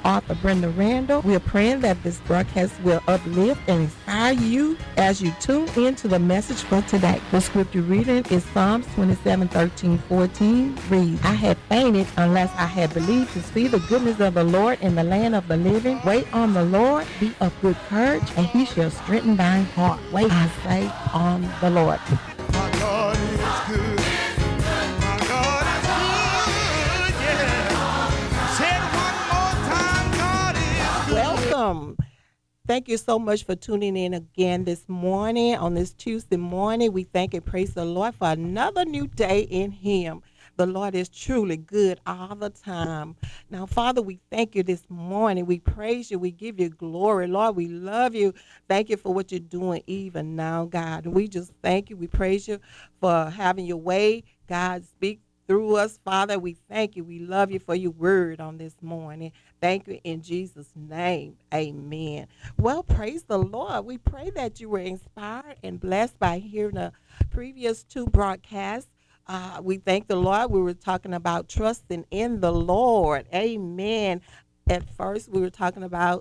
author Brenda Randall. We are praying that this broadcast will uplift and inspire you as you tune into the message for today. The scripture reading is Psalms 27:13-14. Reads, I had fainted unless I had believed to see the goodness of the Lord in the land of the living. Wait on the Lord, be of good courage, and he shall strengthen thine heart. Wait, I say, on the Lord. My God is good. My God is good, yeah. Say it one more time, God is good. Welcome. Thank you so much for tuning in again this morning. On this Tuesday morning, we thank and praise the Lord for another new day in him. The Lord is truly good all the time. Now, Father, we thank you this morning. We praise you. We give you glory. Lord, we love you. Thank you for what you're doing even now, God. And we just thank you. We praise you for having your way. God, speak through us, Father. We thank you. We love you for your word on this morning. Thank you in Jesus' name. Amen. Well, praise the Lord. We pray that you were inspired and blessed by hearing the previous two broadcasts. We thank the Lord. We were talking about trusting in the Lord. Amen. At first, we were talking about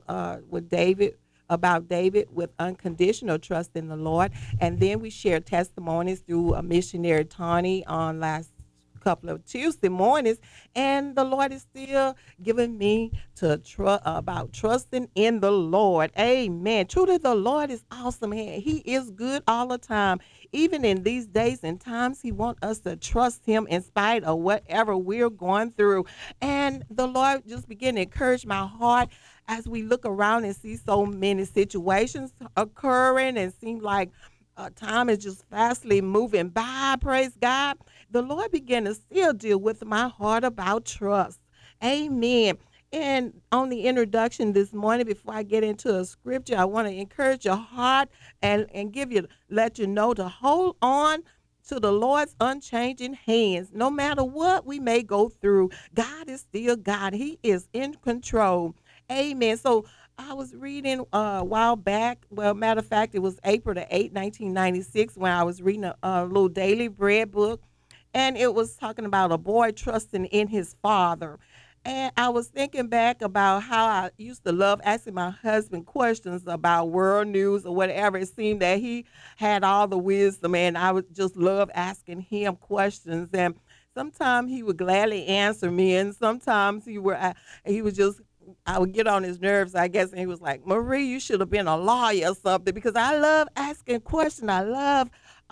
David with unconditional trust in the Lord. And then we shared testimonies through a missionary Tawny on last couple of Tuesday mornings, and the Lord is still giving me to about trusting in the Lord. Amen. Truly, the Lord is awesome. He is good all the time. Even in these days and times, he wants us to trust him in spite of whatever we're going through. And the Lord just began to encourage my heart as we look around and see so many situations occurring and seem like time is just fastly moving by. Praise God. The Lord began to still deal with my heart about trust. Amen. And on the introduction this morning, before I get into a scripture, I want to encourage your heart and let you know to hold on to the Lord's unchanging hands. No matter what we may go through, God is still God. He is in control. Amen. So I was reading a while back. Well, matter of fact, it was April the 8th, 1996, when I was reading a little daily bread book. And it was talking about a boy trusting in his father. And I was thinking back about how I used to love asking my husband questions about world news or whatever. It seemed that he had all the wisdom, and I would just love asking him questions. And sometimes he would gladly answer me, and sometimes he was just, I would get on his nerves, I guess, and he was like, Marie, you should have been a lawyer or something, because I love asking questions. I love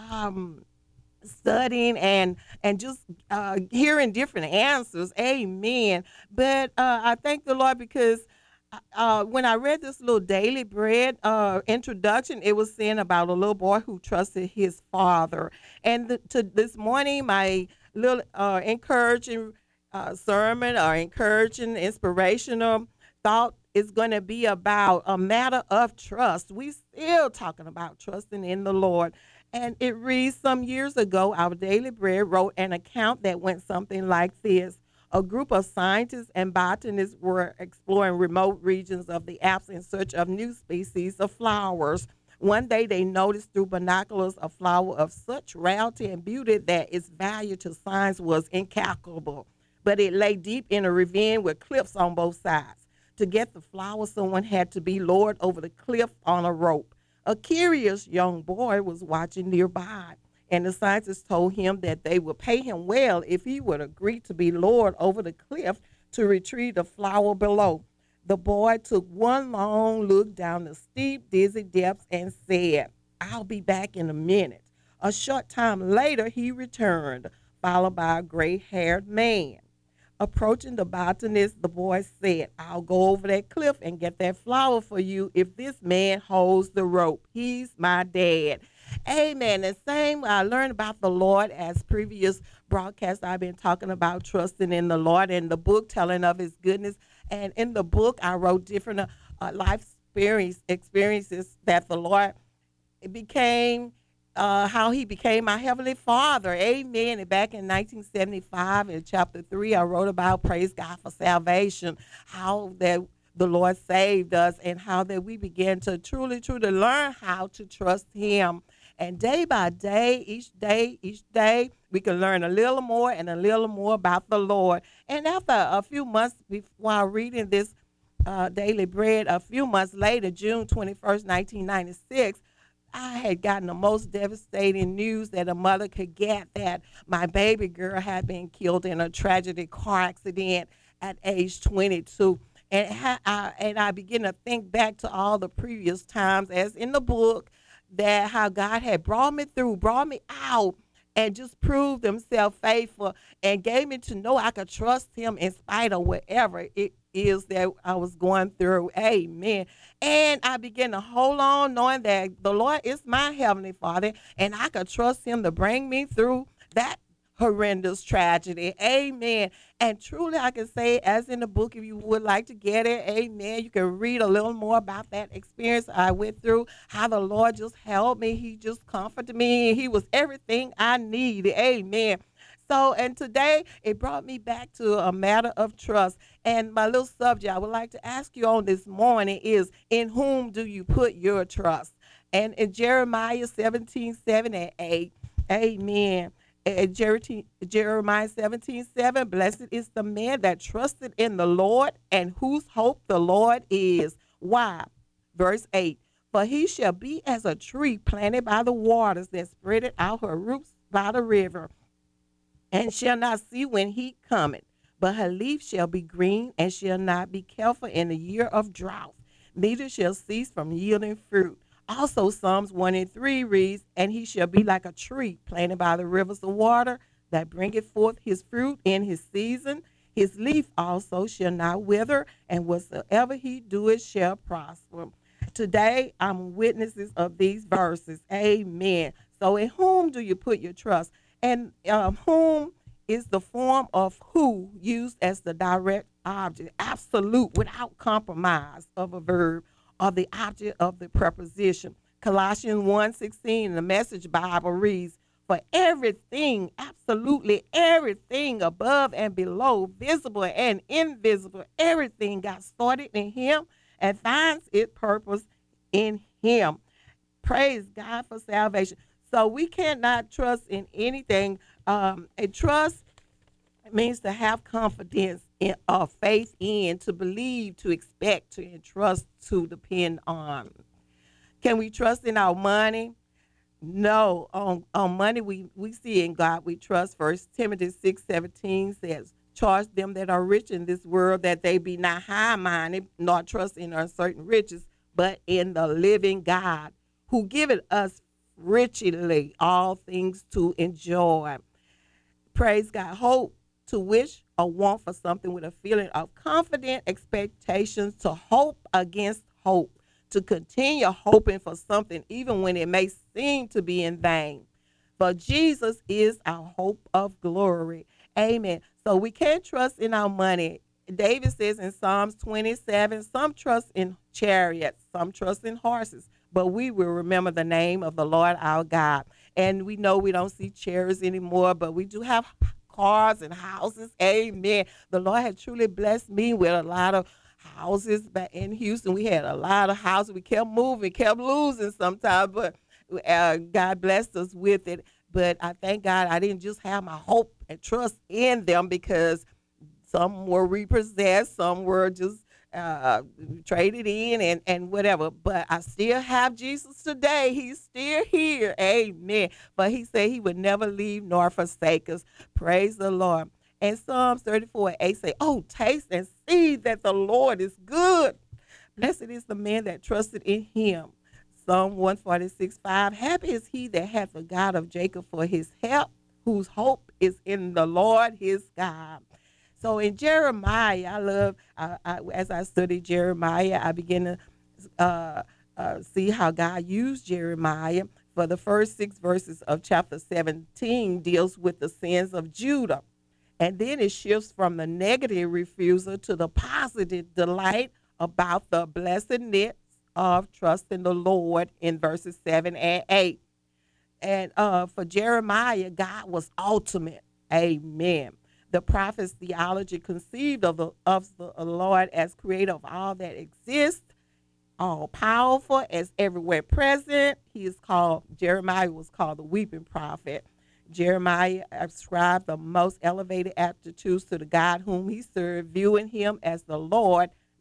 studying and just hearing different answers. Amen. But I thank the Lord because when I read this little daily bread introduction, it was saying about a little boy who trusted his father. And to this morning, my little encouraging sermon or encouraging inspirational thought is going to be about a matter of trust. We still talking about trusting in the Lord. And it reads, some years ago, our Daily Bread wrote an account that went something like this. A group of scientists and botanists were exploring remote regions of the Alps in search of new species of flowers. One day they noticed through binoculars a flower of such rarity and beauty that its value to science was incalculable. But it lay deep in a ravine with cliffs on both sides. To get the flower, someone had to be lowered over the cliff on a rope. A curious young boy was watching nearby, and the scientists told him that they would pay him well if he would agree to be lowered over the cliff to retrieve the flower below. The boy took one long look down the steep, dizzy depths and said, I'll be back in a minute. A short time later, he returned, followed by a gray-haired man. Approaching the botanist, the boy said, I'll go over that cliff and get that flower for you if this man holds the rope. He's my dad. Amen. The same I learned about the Lord as previous broadcasts. I've been talking about trusting in the Lord and the book telling of his goodness. And in the book, I wrote different life experiences that the Lord became how he became my heavenly father. Amen. And back in 1975 in chapter 3, I wrote about, praise God for salvation, how that the Lord saved us and how that we began to truly learn how to trust him. And day by day, each day, we can learn a little more and a little more about the Lord. And after a few months while reading this Daily Bread, a few months later, June 21st, 1996, I had gotten the most devastating news that a mother could get, that my baby girl had been killed in a tragic car accident at age 22. And I began to think back to all the previous times, as in the book, that how God had brought me through, brought me out, and just proved himself faithful and gave me to know I could trust him in spite of whatever it is that I was going through. Amen. And I began to hold on, knowing that the Lord is my Heavenly Father, and I could trust him to bring me through that horrendous tragedy. Amen. And truly, I can say, as in the book, if you would like to get it, amen, you can read a little more about that experience I went through, how the Lord just helped me. He just comforted me. He was everything I needed. Amen. So, and today it brought me back to a matter of trust. And my little subject I would like to ask you on this morning is, in whom do you put your trust? And in Jeremiah 17:7 and 8, amen. Jeremiah 17:7, blessed is the man that trusted in the Lord, and whose hope the Lord is. Why? Verse 8, for he shall be as a tree planted by the waters, that spreadeth out her roots by the river, and shall not see when heat cometh, but her leaf shall be green, and shall not be careful in the year of drought, neither shall cease from yielding fruit. Also, Psalms 1:3 reads, and he shall be like a tree planted by the rivers of water, that bringeth forth his fruit in his season. His leaf also shall not wither, and whatsoever he doeth shall prosper. Today, I'm witnesses of these verses. Amen. So, in whom do you put your trust? And whom is the form of who used as the direct object, absolute, without compromise, of a verb, or the object of the preposition. Colossians 1:16, the Message Bible reads, for everything, absolutely everything above and below, visible and invisible, everything got started in him and finds its purpose in him. Praise God for salvation. So we cannot trust in anything. A trust means to have confidence in, or faith in, to believe, to expect, to entrust, to depend on. Can we trust in our money? No. On money, we see in God we trust. First Timothy 6:17 says, charge them that are rich in this world, that they be not high-minded, nor trust in uncertain riches, but in the living God, who giveth us richly all things to enjoy. Praise God. Hope, to wish or want for something with a feeling of confident expectations, to hope against hope, to continue hoping for something even when it may seem to be in vain. For Jesus is our hope of glory. Amen. So we can't trust in our money. David says in Psalms 27, some trust in chariots, some trust in horses, but we will remember the name of the Lord our God. And we know we don't see chariots anymore, but we do have cars and houses. Amen. The Lord had truly blessed me with a lot of houses back in Houston. We had a lot of houses. We kept moving, kept losing sometimes, but God blessed us with it. But I thank God I didn't just have my hope and trust in them, because some were repossessed, some were just traded in, and whatever. But I still have Jesus today. He's still here. Amen. But he said he would never leave nor forsake us. Praise the Lord. And Psalms 34:8 say, oh, taste and see that the Lord is good. Blessed is the man that trusted in him. Psalm 146:5, happy is he that hath the God of Jacob for his help, whose hope is in the Lord his God. So in Jeremiah, I love, as I studied Jeremiah, I began to see how God used Jeremiah. For the first 6 verses of chapter 17 deals with the sins of Judah. And then it shifts from the negative refusal to the positive delight about the blessedness of trusting the Lord in verses 7 and 8. And for Jeremiah, God was ultimate. Amen. The prophet's theology conceived of the Lord as creator of all that exists, all powerful, as everywhere present. Jeremiah was called the weeping prophet. Jeremiah ascribed the most elevated attributes to the God whom he served, viewing him as the Lord,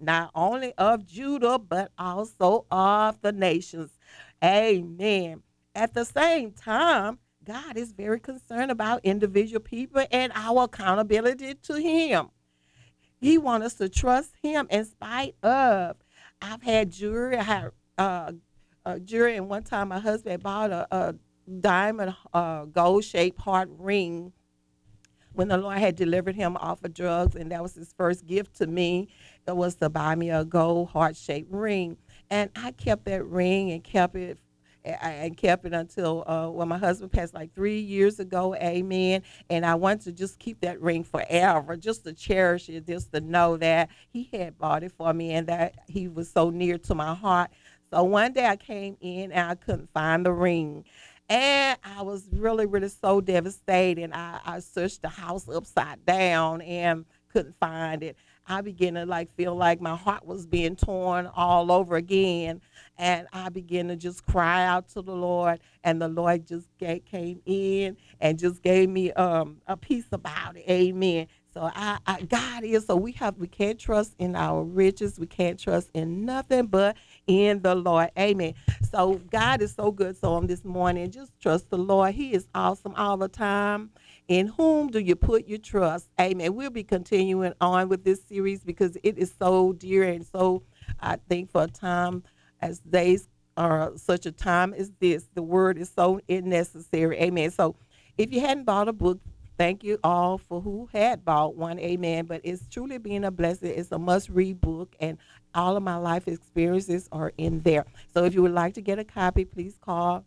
not only of Judah, but also of the nations. Amen. At the same time, God is very concerned about individual people and our accountability to Him. He wants us to trust Him in spite of. I've had jewelry. I had jewelry, and one time my husband bought a diamond gold shaped heart ring when the Lord had delivered him off of drugs, and that was his first gift to me. It was to buy me a gold heart shaped ring, and I kept that ring and kept it. And kept it until when my husband passed like 3 years ago, amen. And I want to just keep that ring forever, just to cherish it, just to know that he had bought it for me and that he was so near to my heart. So one day I came in and I couldn't find the ring. And I was really, really so devastated. I searched the house upside down and couldn't find it. I began to like feel like my heart was being torn all over again. And I began to just cry out to the Lord. And the Lord just came in and just gave me a peace about it. Amen. So God is, so we can't trust in our riches. We can't trust in nothing but in the Lord. Amen. So God is so good. So on this morning, just trust the Lord. He is awesome all the time. In whom do you put your trust? Amen. We'll be continuing on with this series because it is so dear and so, I think, for a time as days or such a time as this, the word is so necessary. Amen. So if you hadn't bought a book, thank you all for who had bought one. Amen. But it's truly been a blessing. It's a must-read book, and all of my life experiences are in there. So if you would like to get a copy, please call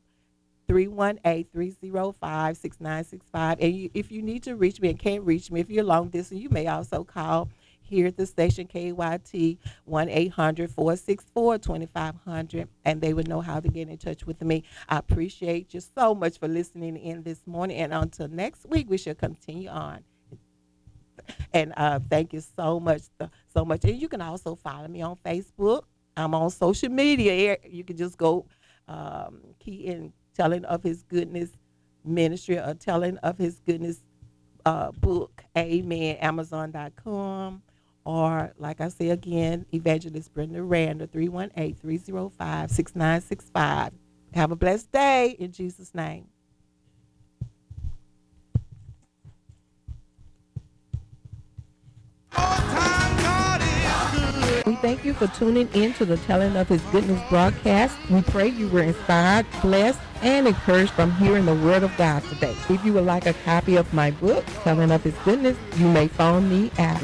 318-305-6965. And if you need to reach me and can't reach me, if you're long distance, you may also call here at the station KYT 1-800-464-2500, and they would know how to get in touch with me. I appreciate you so much for listening in this morning, and until next week, we shall continue on. And thank you so much, And you can also follow me on Facebook. I'm on social media. You can just go key in Telling of His Goodness Ministry or Telling of His Goodness book. Amen. Amazon.com. Or, like I say again, Evangelist Brenda Randa, 318-305-6965. Have a blessed day in Jesus' name. We thank you for tuning in to the Telling of His Goodness broadcast. We pray you were inspired, blessed, and encouraged from hearing the Word of God today. If you would like a copy of my book, Telling of His Goodness, you may phone me at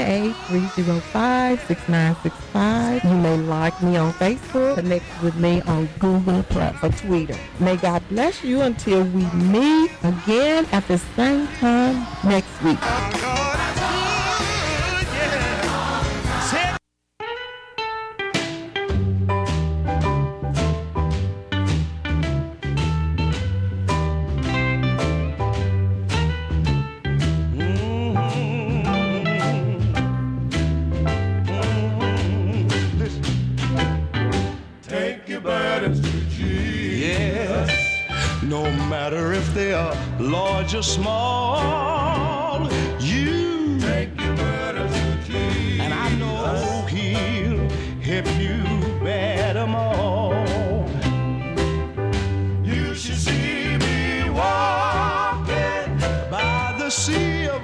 318-305-6965. You may like me on Facebook, connect with me on Google Plus or Twitter. May God bless you until we meet again at the same time next week. No matter if they are large or small, you take your burdens to Jesus, and I know He'll help you bear them all. You should see me walking by the Sea of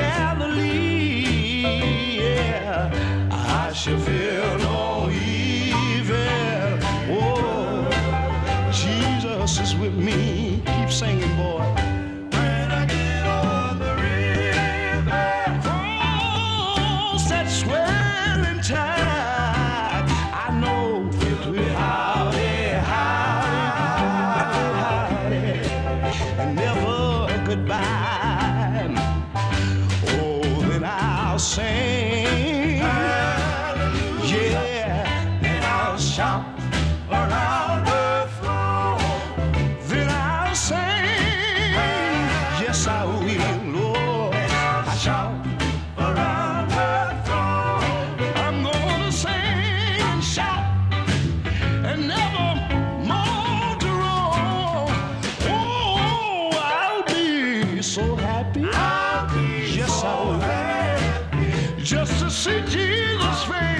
Galilee. Yeah, I shall feel no evil. Oh, Jesus is with me. Keep singing, boy. When I get on the river, cross that swelling tide, I know it will howdy, and never goodbye. Oh, then I'll sing, yeah, and I'll shout around the yes, I will, Lord. I shout around the throne. I'm gonna sing and shout and never more to roam. Oh, I'll be so happy. Yes, I will. Just to see Jesus.